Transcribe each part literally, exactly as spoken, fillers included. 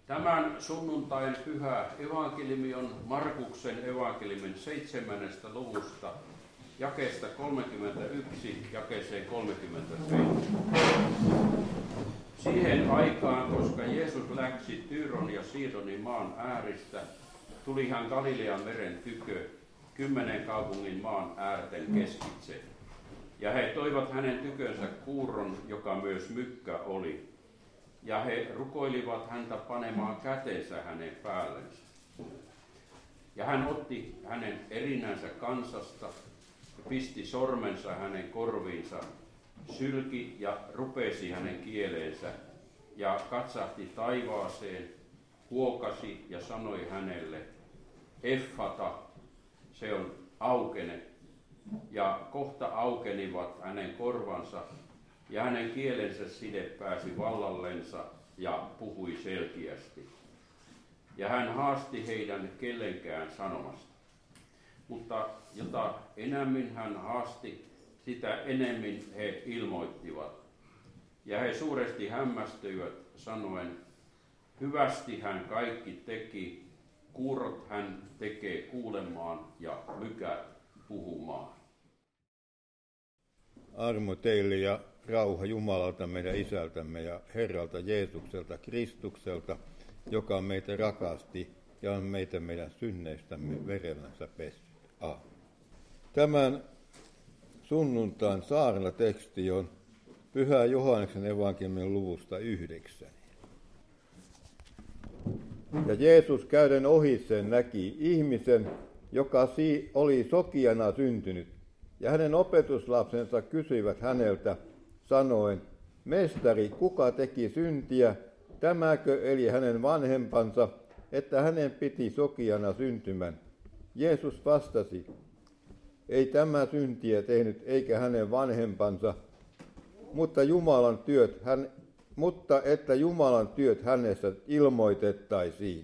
Tämän sunnuntain pyhä evankeliumi on Markuksen evankeliumin seitsemännestä luvusta, jakeesta kolmekymmentäyksi jakeeseen kolmekymmentäseitsemän. Siihen aikaan, koska Jeesus läksi Tyyron ja Siidonin maan ääristä, tuli hän Galilean meren tykö, kymmenen kaupungin maan äärten keskitse. Ja he toivat hänen tykönsä kuuron, joka myös mykkä oli. Ja he rukoilivat häntä panemaan käteensä hänen päällensä. Ja hän otti hänen erinänsä kansasta ja pisti sormensa hänen korviinsa, sylki ja rupesi hänen kieleensä ja katsahti taivaaseen, huokasi ja sanoi hänelle, Effata, se on aukene. Ja kohta aukenivat hänen korvansa ja hänen kielensä side pääsi vallallensa ja puhui selkeästi. Ja hän haasti heidän kellenkään sanomasta. Mutta jota enemmän hän haasti, sitä enemmän he ilmoittivat. Ja he suuresti hämmästyivät sanoen, hyvästi hän kaikki teki, kuurot hän tekee kuulemaan ja mykät puhumaan. Armo teille ja rauha Jumalalta meidän Isältämme ja Herralta Jeesukselta Kristukselta, joka meitä rakasti ja on meitä meidän synneistämme verellänsä pessyt. Aamen. Tämän sunnuntain saarnateksti on Pyhä Johanneksen evankeliumin luvusta yhdeksän. Ja Jeesus käyden ohi sen näki ihmisen, joka oli sokeana syntynyt, ja hänen opetuslapsensa kysyivät häneltä, sanoen, Mestari, kuka teki syntiä, tämäkö eli hänen vanhempansa, että hänen piti sokeana syntymän? Jeesus vastasi, ei tämä syntiä tehnyt eikä hänen vanhempansa, mutta, Jumalan työt, hän, mutta että Jumalan työt hänessä ilmoitettaisiin.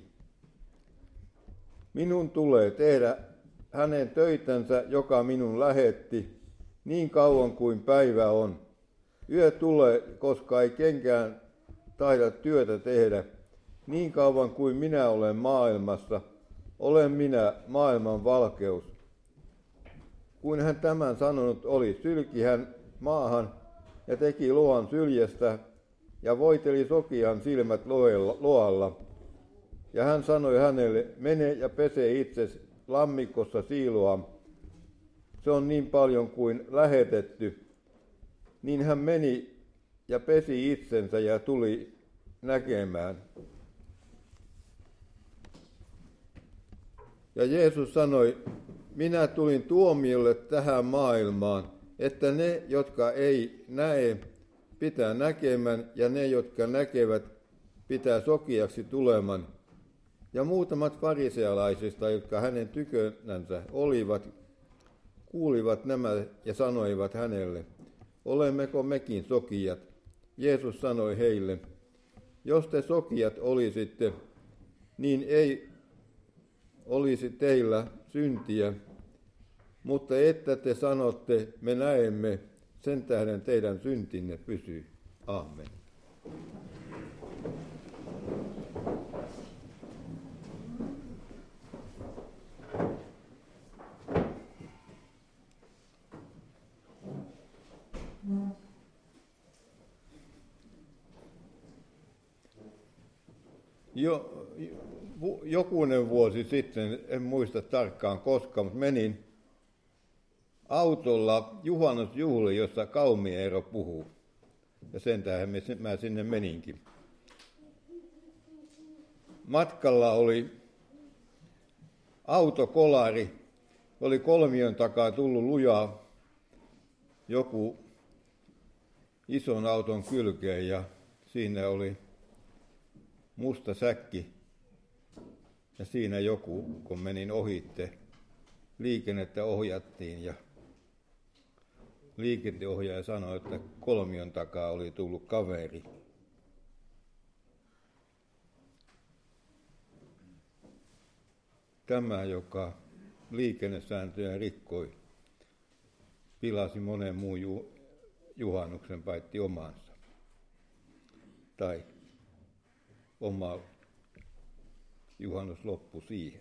Minun tulee tehdä hänen töitänsä, joka minun lähetti, niin kauan kuin päivä on. Yö tulee, koska ei kenkään taida työtä tehdä. Niin kauan kuin minä olen maailmassa, olen minä maailman valkeus. Kun hän tämän sanonut oli, sylki hän maahan ja teki loan syljestä ja voiteli sokean silmät loalla. Ja hän sanoi hänelle, mene ja pese itsesi lammikossa siiloa. Se on niin paljon kuin lähetetty. Niin hän meni ja pesi itsensä ja tuli näkemään. Ja Jeesus sanoi, minä tulin tuomiolle tähän maailmaan, että ne, jotka ei näe, pitää näkemään, ja ne, jotka näkevät, pitää sokeaksi tuleman. Ja muutamat farisealaisista, jotka hänen tykönänsä olivat, kuulivat nämä ja sanoivat hänelle, olemmeko mekin sokeat? Jeesus sanoi heille, jos te sokeat olisitte, niin ei olisi teillä syntiä, mutta että te sanotte, me näemme, sen tähden teidän syntinne pysyy. Aamen. Jo, jokunen vuosi sitten, en muista tarkkaan koska, mutta menin autolla juhannusjuhliin, jossa Kaumiero puhuu. Ja sen tähden mä sinne meninkin. Matkalla oli autokolari, oli kolmion takaa tullut lujaa joku ison auton kylkeen ja siinä oli musta säkki ja siinä joku, kun menin ohitte, liikennettä ohjattiin ja liikenteohjaaja sanoi, että kolmion takaa oli tullut kaveri. Tämä, joka liikennesääntöjä rikkoi, pilasi monen muun ju- juhannuksen paitsi omansa. Tai oma juhannus loppui siihen.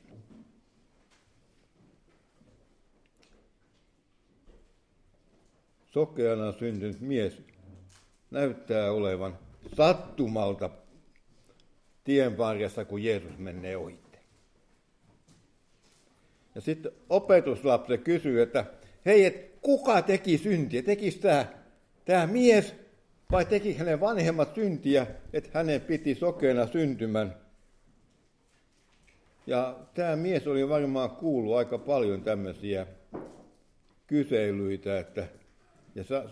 Sokeana syntynyt mies näyttää olevan sattumalta tien varressa, kun Jeesus menee ohitte. Ja sitten opetuslapsi kysyy, että hei, et kuka teki syntiä? Tekis tämä tämä mies vai teki hänen vanhemmat syntiä, että hänen piti sokeana syntymän? Ja tämä mies oli varmaan kuullut aika paljon tämmöisiä kyselyitä, että ja, sa,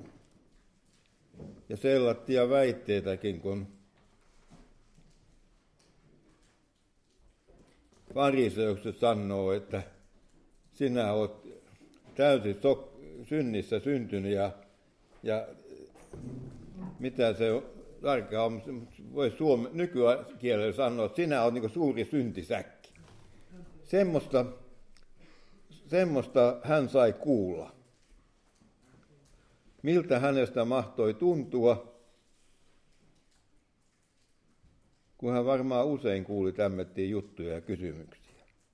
ja sellaisia väitteitäkin, kun fariseukset sanoo, että sinä olet täysin so, synnissä syntynyt ja, ja mitä se on, tarkkaan on, voi suomen nykykielellä sanoa, että sinä olet niin kuin suuri syntisäkki. Semmoista, semmoista hän sai kuulla. Miltä hänestä mahtoi tuntua, kun hän varmaan usein kuuli tämmöisiä juttuja ja kysymyksiä.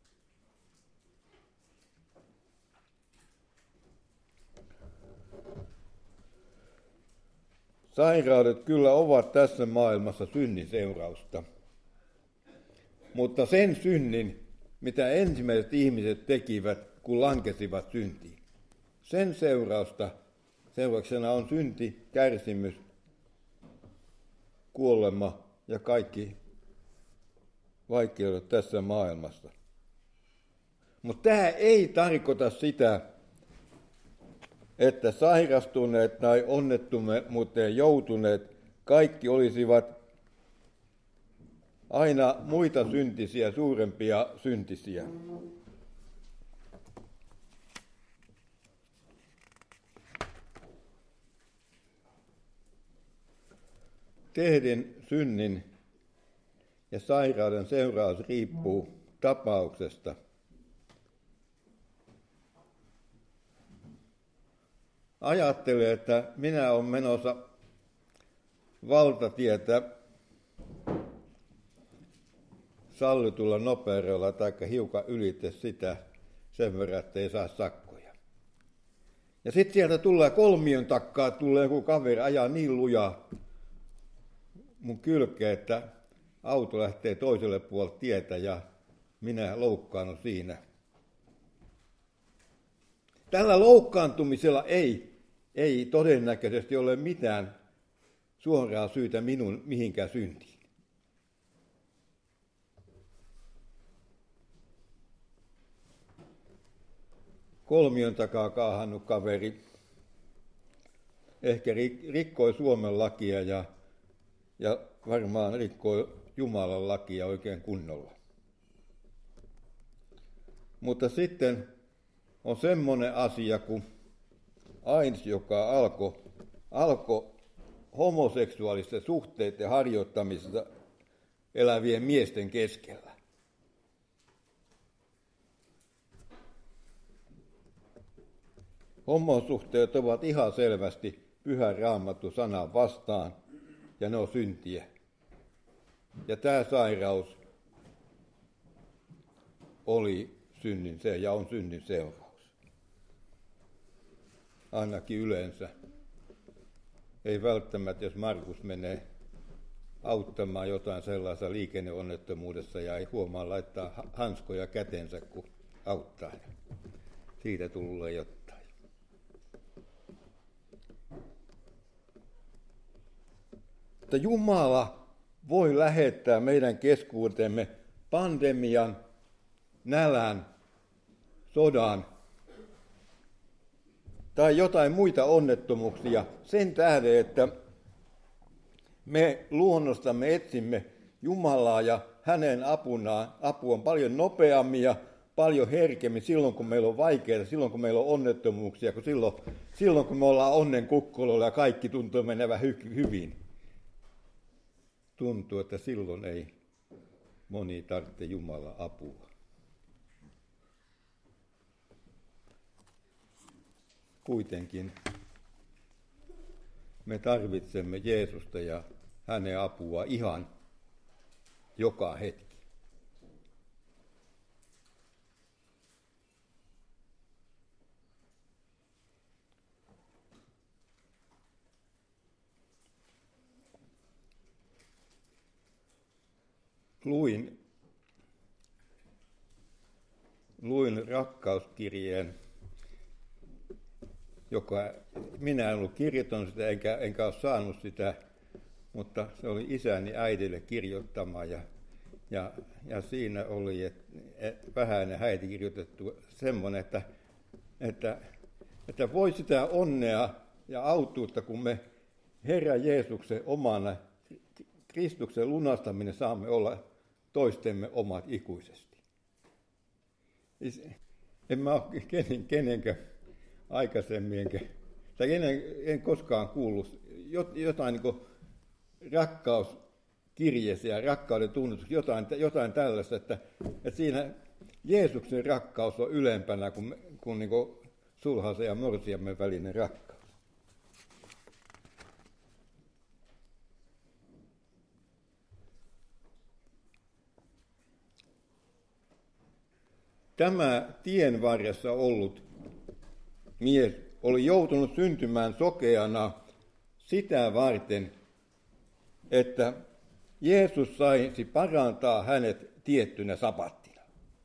Sairaudet kyllä ovat tässä maailmassa synnin seurausta, mutta sen synnin, mitä ensimmäiset ihmiset tekivät, kun lankesivat syntiin, sen seurausta seurauksena on synti, kärsimys, kuolema ja kaikki vaikeudet tässä maailmassa. Mutta tämä ei tarkoita sitä, että sairastuneet tai onnettomuuteen joutuneet kaikki olisivat aina muita syntisiä, suurempia syntisiä. Tehdyn synnin ja sairauden seuraus riippuu tapauksesta. Ajattelen, että minä olen menossa valtatietä sallitulla nopeudella tai hiukan ylitse sitä sen verran, että ei saa sakkoja. Ja sitten sieltä tulee kolmion takkaa, tulee joku kaveri ajaa niin lujaa mun kylkeä, että auto lähtee toiselle puolelle tietä ja minä loukkaannut siinä. Tällä loukkaantumisella ei, ei todennäköisesti ole mitään suoraa syytä minun mihinkään syntiin. Kolmion takaa kaahannut kaveri ehkä rikkoi Suomen lakia ja, ja varmaan rikkoi Jumalan lakia oikein kunnolla. Mutta sitten on semmoinen asia kuin AIDS, joka alkoi alko homoseksuaalisten suhteiden harjoittamisesta elävien miesten keskellä. Homosuhteet ovat ihan selvästi Pyhän Raamatun sanan vastaan, ja ne on syntiä. Ja tämä sairaus oli synnin se ja on synnin seuraus. Ainakin yleensä. Ei välttämättä, jos Markus menee auttamaan jotain sellaisessa liikenneonnettomuudessa ja ei huomaa laittaa hanskoja kätensä, kun auttaa. Siitä tulee jotain. Että Jumala voi lähettää meidän keskuuteemme pandemian, nälän, sodan tai jotain muita onnettomuuksia sen tähden, että me luonnostamme etsimme Jumalaa ja hänen apunaan. Apu on paljon nopeammin ja paljon herkemmin silloin, kun meillä on vaikeaa, silloin, kun meillä on onnettomuuksia, kun silloin, silloin kun me ollaan onnen kukkololla ja kaikki tuntuu menevän hy- hyvin. Tuntuu, että silloin ei moni tarvitse Jumalan apua. Kuitenkin me tarvitsemme Jeesusta ja hänen apua ihan joka hetki. luin, luin rakkauskirjeen, joka minä en ollut kirjoittanut sitä enkä, enkä ole saanut sitä, mutta se oli isäni äidille kirjoittama ja, ja, ja siinä oli et, et, vähäinen häiti kirjoitettu semmoinen, että, että, että voi sitä onnea ja autuutta, kun me Herra Jeesuksen omana Kristuksen lunastaminen saamme olla toistemme omat ikuisesti. En mä ole kenen, kenenkään aikaisemmin, enkä, tai en, en koskaan kuullut jotain niin kuin rakkauskirjeessä ja rakkauden tunnustuksessa, jotain, jotain tällaista, että, että siinä Jeesuksen rakkaus on ylempänä kuin, kuin, niin kuin sulhasen ja morsiamen välinen rakkaus. Tämä tien varressa ollut mies oli joutunut syntymään sokeana sitä varten, että Jeesus saisi parantaa hänet tiettynä sapattina.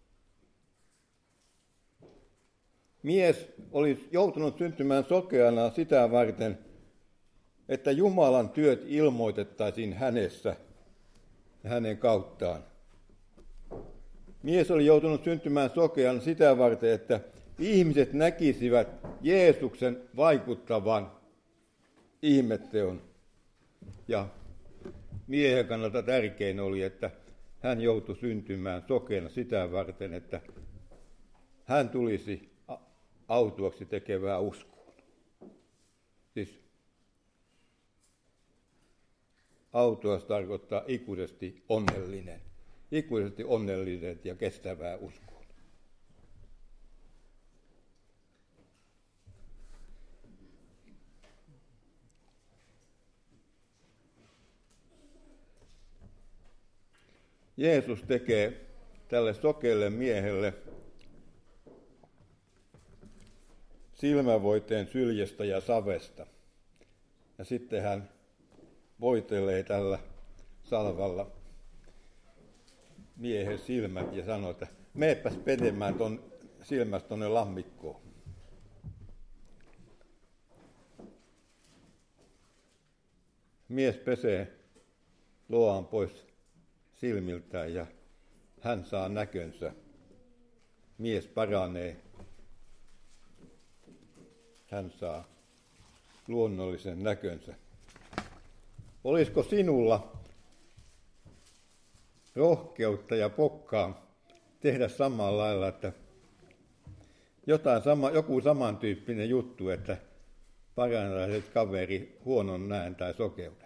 Mies oli joutunut syntymään sokeana sitä varten, että Jumalan työt ilmoitettaisiin hänessä ja hänen kauttaan. Mies oli joutunut syntymään sokeana sitä varten, että ihmiset näkisivät Jeesuksen vaikuttavan ihmetteon. Ja miehen kannalta tärkein oli, että hän joutui syntymään sokeana sitä varten, että hän tulisi autuaksi tekevää uskoon. Siis autuas tarkoittaa ikuisesti onnellinen. Ikuisesti onnellinen ja kestävää uskoa. Jeesus tekee tälle sokealle miehelle silmävoiteen syljestä ja savesta. Ja sitten hän voitelee tällä salvalla miehen silmät ja sanoo, että meepäs pedemään ton silmästä tuonne lammikkoon. Mies pesee loan pois silmiltään ja hän saa näkönsä. Mies paranee. Hän saa luonnollisen näkönsä. Olisiko sinulla rohkeutta ja pokkaa tehdä samalla lailla, että jotain sama, joku samantyyppinen juttu, että parantaisit kaveri huonon näön tai sokeuden?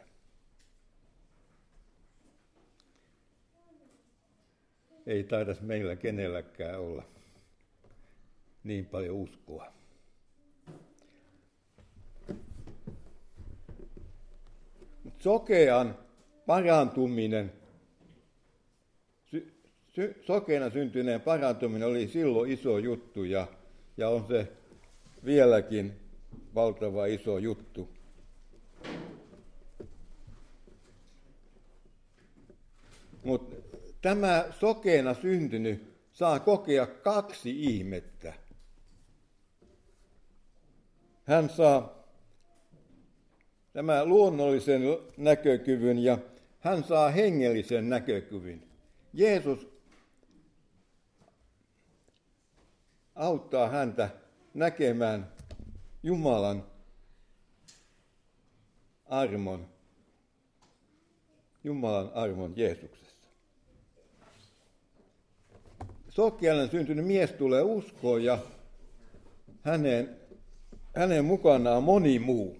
Ei taitaisi meillä kenelläkään olla niin paljon uskoa. Sokean parantuminen, sy, sy, sokeana syntyneen parantuminen oli silloin iso juttu ja, ja on se vieläkin valtava iso juttu. Mutta tämä sokeana syntynyt saa kokea kaksi ihmettä. Hän saa tämä luonnollisen näkökyvyn ja hän saa hengellisen näkökyvyn. Jeesus auttaa häntä näkemään Jumalan armon, Jumalan armon Jeesuksessa. Sokeana syntynyt mies tulee uskoon ja hänen, hänen mukanaan moni muu.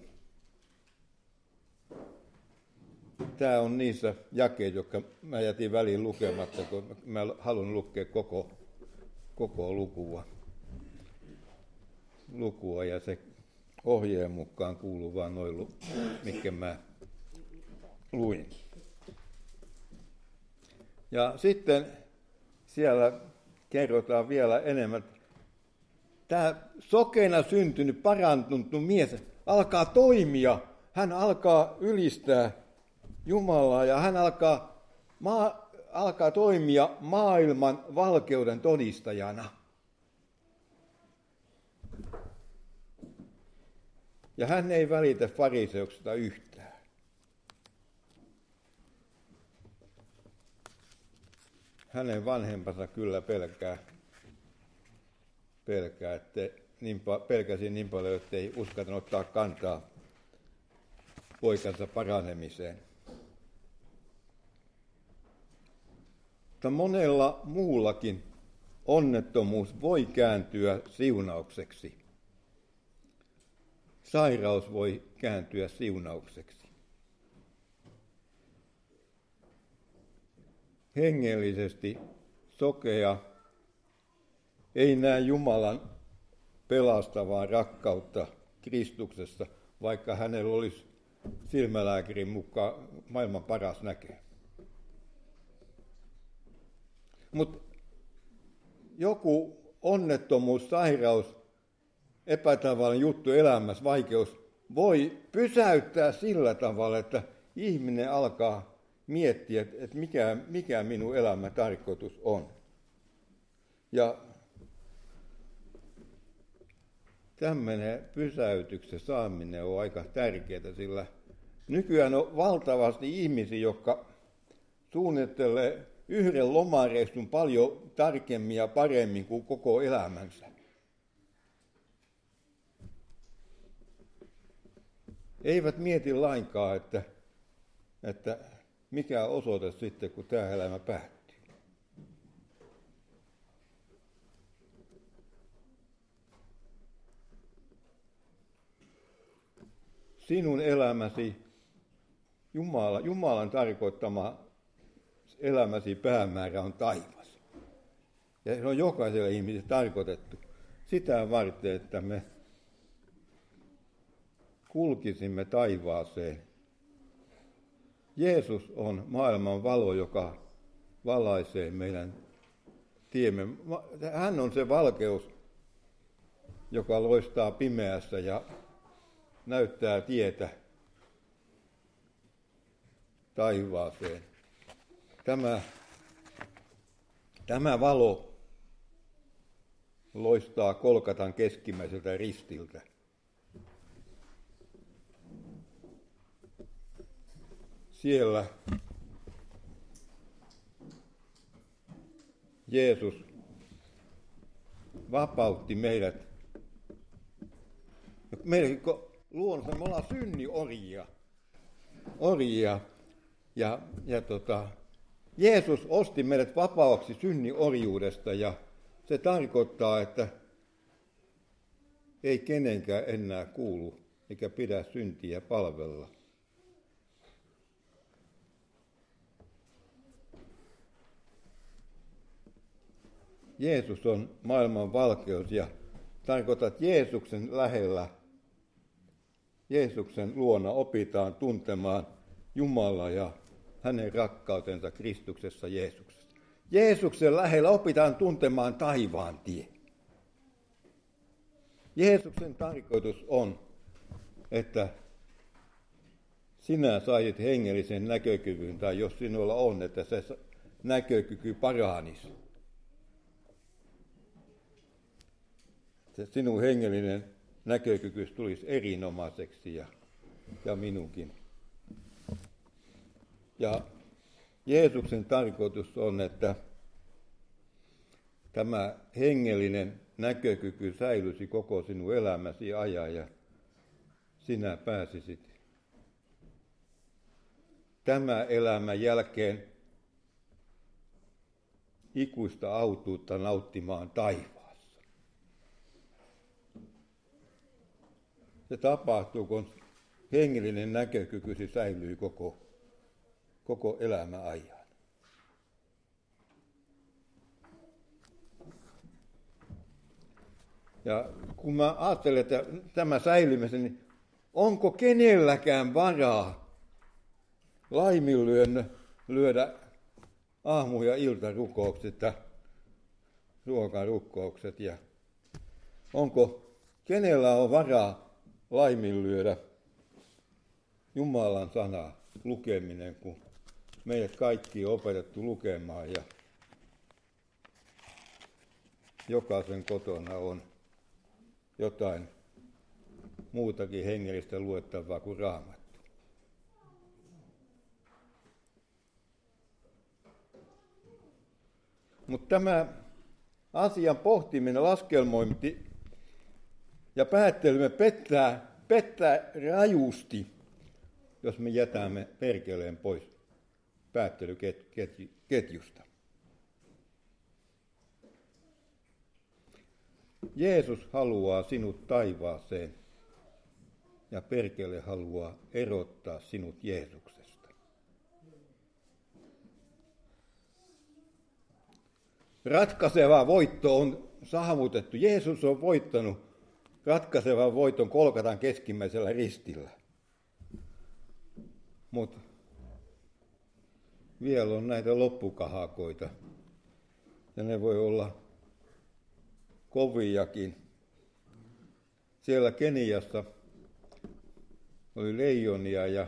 Tämä on niissä jakeissa, jotka mä jätin väliin lukematta, kun mä haluan lukea koko, koko lukua. lukua. Ja se ohjeen mukaan kuuluu vaan noin, mitkä mä luin. Ja sitten siellä kerrotaan vielä enemmän. Tämä sokeana syntynyt, parantunut mies alkaa toimia. Hän alkaa ylistää Jumalaa ja hän alkaa ma- alkaa toimia maailman valkeuden todistajana. Ja hän ei välitä fariseuksesta yhtään. Hänen vanhempansa kyllä pelkää, pelkää että niin, pelkäsi niin paljon, että ei uskaltanut ottaa kantaa poikansa paranemiseen. Mutta monella muullakin onnettomuus voi kääntyä siunaukseksi. Sairaus voi kääntyä siunaukseksi. Hengellisesti sokea ei näe Jumalan pelastavaa rakkautta Kristuksessa, vaikka hänellä olisi silmälääkärin mukaan maailman paras näkee. Mutta joku onnettomuus, sairaus, epätavallinen juttu elämässä, vaikeus, voi pysäyttää sillä tavalla, että ihminen alkaa miettiä, että mikä, mikä minun elämän tarkoitus on. Ja tämmöinen pysäytyksen saaminen on aika tärkeää, sillä nykyään on valtavasti ihmisiä, jotka suunnittelee yhden lomareissun paljon tarkemmin ja paremmin kuin koko elämänsä. Eivät mieti lainkaan, että, että mikä on osoite sitten, kun tämä elämä päättyy. Sinun elämäsi, Jumala, Jumalan tarkoittama elämäsi päämäärä on taivas. Ja se on jokaiselle ihmiselle tarkoitettu sitä varten, että me kulkisimme taivaaseen. Jeesus on maailman valo, joka valaisee meidän tiemme. Hän on se valkeus, joka loistaa pimeässä ja näyttää tietä taivaaseen. Tämä, tämä valo loistaa Kolkatan keskimmäiseltä ristiltä. Siellä Jeesus vapautti meidät. Meidän luonnossa me ollaan synniorjia. Orjia. Ja, ja tota, Jeesus osti meidät vapaaksi synniorjuudesta ja se tarkoittaa, että ei kenenkään enää kuulu eikä pidä syntiä palvella. Jeesus on maailman valkeus ja tarkoitat Jeesuksen lähellä, Jeesuksen luona opitaan tuntemaan Jumala ja hänen rakkautensa Kristuksessa Jeesuksessa. Jeesuksen lähellä opitaan tuntemaan taivaan tie. Jeesuksen tarkoitus on, että sinä saisit hengellisen näkökyvyn, tai jos sinulla on, että se näkökyky paranisi. Sinun hengellinen näkökyky tulisi erinomaiseksi ja, ja minunkin. Ja Jeesuksen tarkoitus on, että tämä hengellinen näkökyky säilyisi koko sinun elämäsi ajan ja sinä pääsisit tämän elämän jälkeen ikuista autuutta nauttimaan taivaassa. Se tapahtuu, kun hengellinen näkökykysi säilyy koko, koko elämän ajan. Ja kun mä ajattelen, että tämä säilymisen, niin onko kenelläkään varaa laiminlyödä lyödä aamu- ja iltarukoukset ja ruokarukoukset ja onko kenellä on varaa laiminlyödä Jumalan sanaa lukeminen, kun meidät kaikki on opetettu lukemaan ja jokaisen kotona on jotain muutakin hengellistä luettavaa kuin Raamattu. Mutta tämä asian pohtiminen, laskelmointi ja päättelymme pettää, pettää rajusti, jos me jätämme perkeleen pois päättelyketjusta. Jeesus haluaa sinut taivaaseen ja perkele haluaa erottaa sinut Jeesuksesta. Ratkaiseva voitto on saavutettu. Jeesus on voittanut ratkaisevan voiton Golgatan keskimmäisellä ristillä. Mutta vielä on näitä loppukahakoita ja ne voi olla koviakin. Siellä Keniassa oli leijonia ja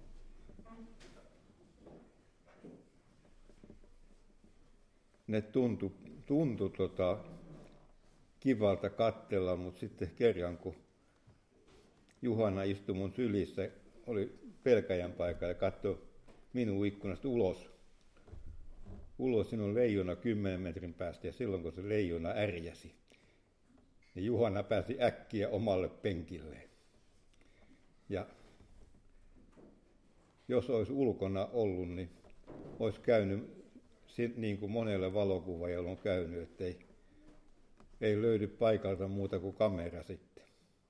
ne tuntui, tuntui tota, kivalta katsella, mutta sitten kerran kun Juhana istui mun sylissä, oli pelkäjän paikalla ja katsoi minun ikkunasta ulos. Ulos siinä on leijona kymmenen metrin päästä ja silloin kun se leijona ärjäsi, niin Juhana pääsi äkkiä omalle penkilleen. Ja jos olisi ulkona ollut, niin olisi käynyt niin kuin monelle valokuvaajalle on käynyt, että ei, ei löydy paikalta muuta kuin kamera sitten.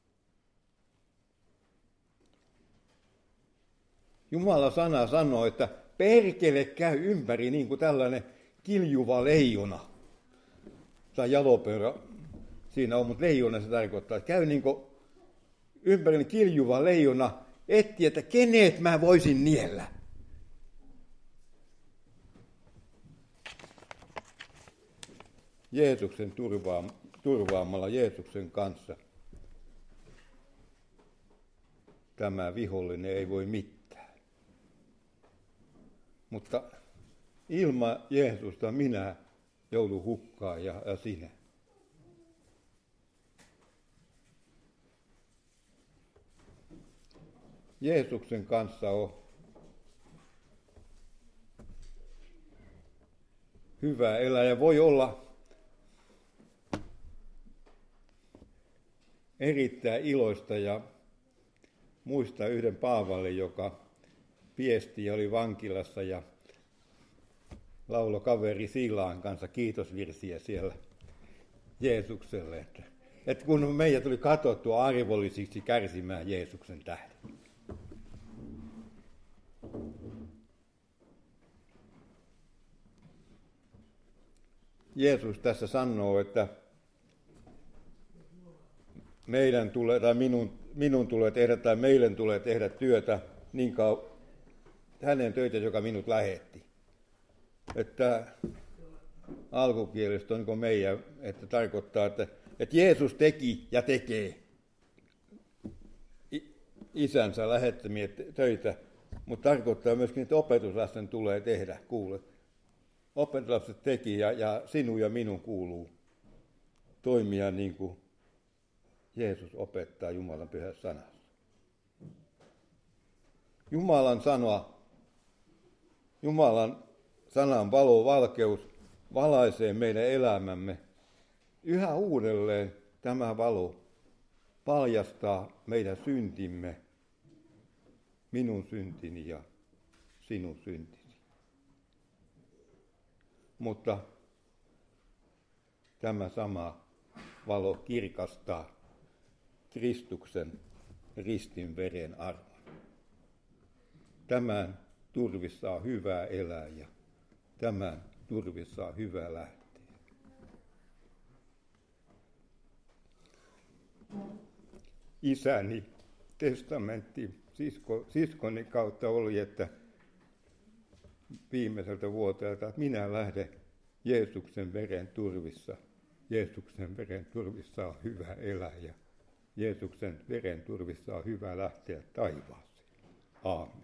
Jumalan sana sanoo, että perkele käy ympäri niin kuin tällainen kiljuva leijona. Tai jalopyörä siinä on, mutta leijona se tarkoittaa, että käy niin kuin ympäri kiljuva leijona, etti, että kenet mä voisin niellä. Jeesuksen turvaamalla Jeesuksen kanssa tämä vihollinen ei voi mitään. Mutta ilman Jeesusta minä joudun hukkaan ja, ja sinä. Jeesuksen kanssa on hyvä elää ja voi olla erittäin iloista ja muistaa yhden Paavalin, joka piesti ja oli vankilassa ja lauloi kaveri Siilaan kanssa kiitosvirsiä siellä Jeesukselle, että, että kun meidät tuli katsottu arvollisiksi kärsimään Jeesuksen tähden. Jeesus tässä sanoo, että meidän tulee, tai minun, minun tulee tehdä, tai meidän tulee tehdä työtä niin kauan, hänen töitä, joka minut lähetti. Että alkukielestä on niin meidän, että tarkoittaa, että, että Jeesus teki ja tekee isänsä lähettämiä töitä, mutta tarkoittaa myöskin, että opetuslasten tulee tehdä, kuule. Opetuslapset teki ja, ja sinun ja minun kuuluu toimia niin kuin Jeesus opettaa Jumalan pyhässä sanassa. Jumalan sana, Jumalan sanan valo, valkeus valaisee meidän elämämme. Yhä uudelleen tämä valo paljastaa meidän syntimme, minun syntini ja sinun syntini. Mutta tämä sama valo kirkastaa Kristuksen ristin veren arvon. Tämän turvissa on hyvä elää ja tämän turvissa on hyvä lähteä. Isäni testamentti sisko, siskoni kautta oli, että viimeiseltä vuotelta, että minä lähden Jeesuksen veren turvissa. Jeesuksen veren turvissa on hyvä elää ja Jeesuksen veren turvissa on hyvä lähteä taivaaseen. Aamen.